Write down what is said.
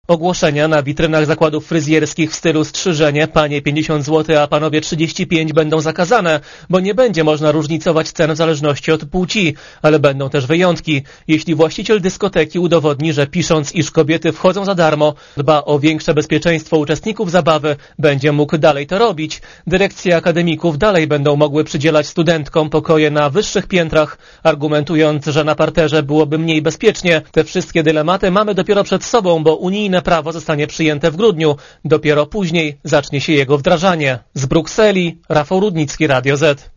Ogłoszenia na witrynach zakładów fryzjerskich w stylu strzyżenie, panie 50 zł, a panowie 35 będą zakazane, bo nie będzie można różnicować cen w zależności od płci, ale będą też wyjątki. Jeśli właściciel dyskoteki udowodni, że pisząc, iż kobiety wchodzą za darmo, dba o większe bezpieczeństwo uczestników zabawy, będzie mógł dalej to robić. Dyrekcje akademików dalej będą mogły przydzielać studentkom pokoje na wyższych piętrach, argumentując, że na parterze byłoby mniej bezpiecznie. Te wszystkie dylematy mamy dopiero przed sobą, bo unijne prawo zostanie przyjęte w grudniu. Dopiero później zacznie się jego wdrażanie. Z Brukseli Rafał Rudnicki, Radio Z.